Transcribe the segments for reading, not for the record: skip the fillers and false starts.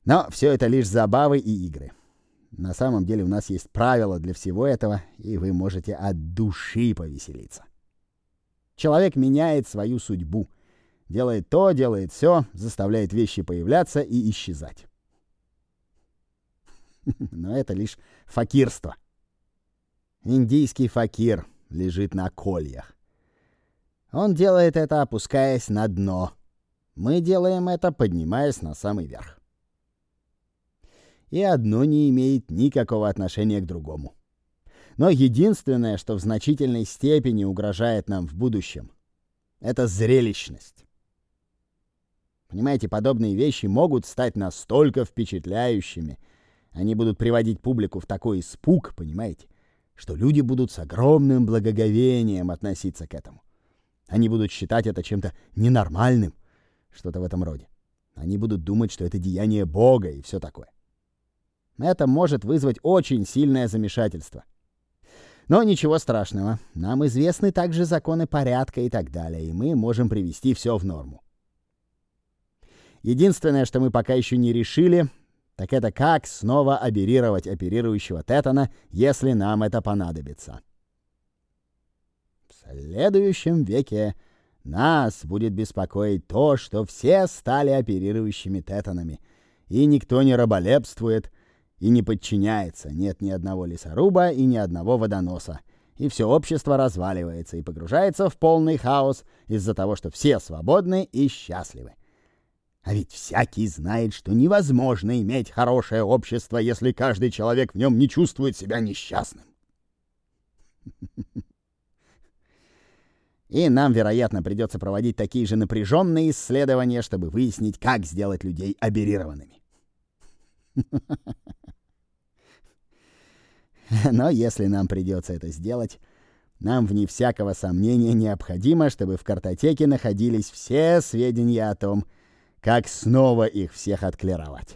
Но все это лишь забавы и игры. На самом деле у нас есть правила для всего этого, и вы можете от души повеселиться. Человек меняет свою судьбу. Делает то, делает все, заставляет вещи появляться и исчезать. Но это лишь факирство. Индийский факир лежит на кольях. Он делает это, опускаясь на дно. Мы делаем это, поднимаясь на самый верх. И одно не имеет никакого отношения к другому. Но единственное, что в значительной степени угрожает нам в будущем, это зрелищность. Понимаете, подобные вещи могут стать настолько впечатляющими, они будут приводить публику в такой испуг, понимаете, что люди будут с огромным благоговением относиться к этому. Они будут считать это чем-то ненормальным, что-то в этом роде. Они будут думать, что это деяние Бога и все такое. Это может вызвать очень сильное замешательство. Но ничего страшного. Нам известны также законы порядка и так далее, и мы можем привести все в норму. Единственное, что мы пока еще не решили, так это как снова оперировать оперирующего Тетана, если нам это понадобится. В следующем веке нас будет беспокоить то, что все стали оперирующими Тетанами, и никто не раболепствует и не подчиняется. Нет ни одного лесоруба и ни одного водоноса. И все общество разваливается и погружается в полный хаос из-за того, что все свободны и счастливы. А ведь всякий знает, что невозможно иметь хорошее общество, если каждый человек в нем не чувствует себя несчастным. И нам, вероятно, придется проводить такие же напряженные исследования, чтобы выяснить, как сделать людей оперированными. Но если нам придется это сделать, нам, вне всякого сомнения, необходимо, чтобы в картотеке находились все сведения о том, как снова их всех отклировать.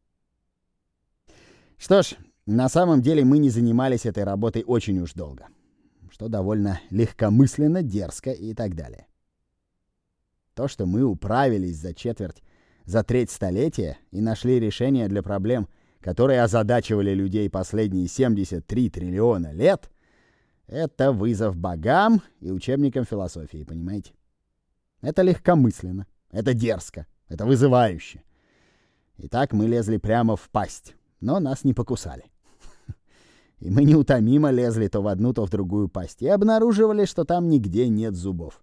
Что ж, на самом деле мы не занимались этой работой очень уж долго, что довольно легкомысленно, дерзко и так далее. То, что мы управились за треть столетия и нашли решение для проблем, которые озадачивали людей последние 73 триллиона лет, это вызов богам и учебникам философии, понимаете? Это легкомысленно, это дерзко, это вызывающе. Итак, мы лезли прямо в пасть, но нас не покусали. И мы неутомимо лезли то в одну, то в другую пасть и обнаруживали, что там нигде нет зубов.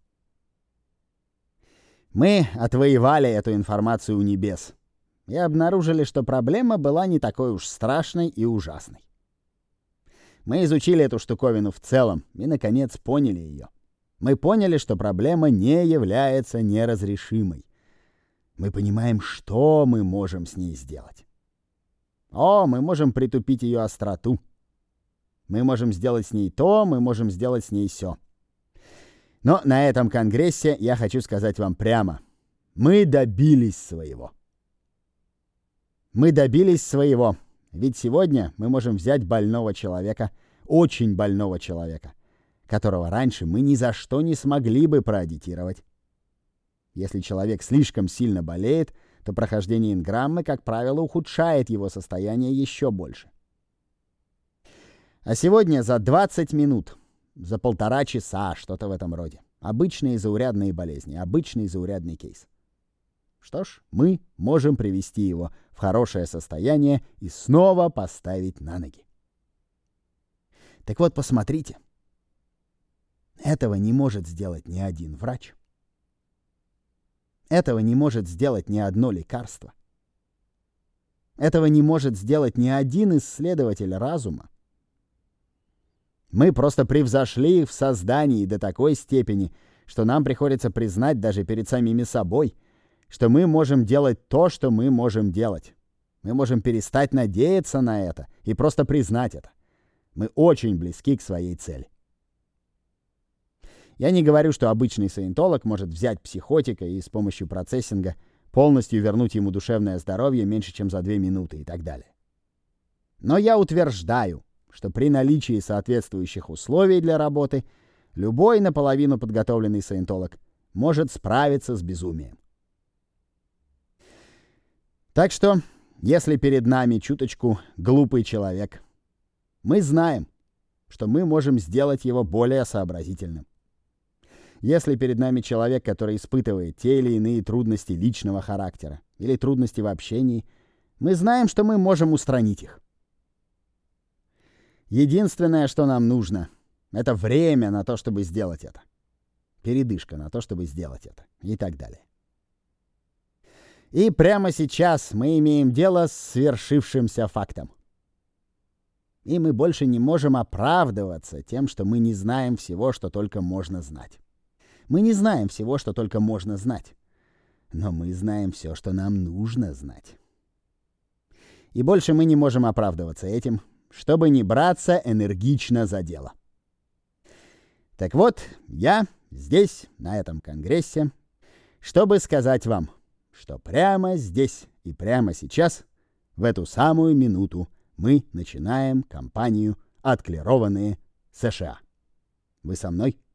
Мы отвоевали эту информацию у небес и обнаружили, что проблема была не такой уж страшной и ужасной. Мы изучили эту штуковину в целом и, наконец, поняли ее. Мы поняли, что проблема не является неразрешимой. Мы понимаем, что мы можем с ней сделать. Мы можем притупить ее остроту. Мы можем сделать с ней то, мы можем сделать с ней сё. Но на этом конгрессе я хочу сказать вам прямо. Мы добились своего. Мы добились своего. Ведь сегодня мы можем взять больного человека, очень больного человека, которого раньше мы ни за что не смогли бы проагитировать. Если человек слишком сильно болеет, то прохождение инграммы, как правило, ухудшает его состояние еще больше. А сегодня за 20 минут, за 1,5 часа, что-то в этом роде. Обычные заурядные болезни, обычный заурядный кейс. Что ж, мы можем привести его в хорошее состояние и снова поставить на ноги. Так вот, посмотрите. Этого не может сделать ни один врач. Этого не может сделать ни одно лекарство. Этого не может сделать ни один исследователь разума. Мы просто превзошли их в создании до такой степени, что нам приходится признать даже перед самими собой, что мы можем делать то, что мы можем делать. Мы можем перестать надеяться на это и просто признать это. Мы очень близки к своей цели. Я не говорю, что обычный саентолог может взять психотика и с помощью процессинга полностью вернуть ему душевное здоровье меньше, чем за 2 минуты и так далее. Но я утверждаю, что при наличии соответствующих условий для работы любой наполовину подготовленный саентолог может справиться с безумием. Так что если перед нами чуточку глупый человек, мы знаем, что мы можем сделать его более сообразительным. Если перед нами человек, который испытывает те или иные трудности личного характера или трудности в общении, мы знаем, что мы можем устранить их. Единственное, что нам нужно, это время на то, чтобы сделать это. Передышка на то, чтобы сделать это. И так далее. И прямо сейчас мы имеем дело с свершившимся фактом. И мы больше не можем оправдываться тем, что мы не знаем всего, что только можно знать. Мы не знаем всего, что только можно знать. Но мы знаем все, что нам нужно знать. И больше мы не можем оправдываться этим, чтобы не браться энергично за дело. Так вот, я здесь, на этом конгрессе, чтобы сказать вам, что прямо здесь и прямо сейчас, в эту самую минуту, мы начинаем кампанию «Отклированные США». Вы со мной?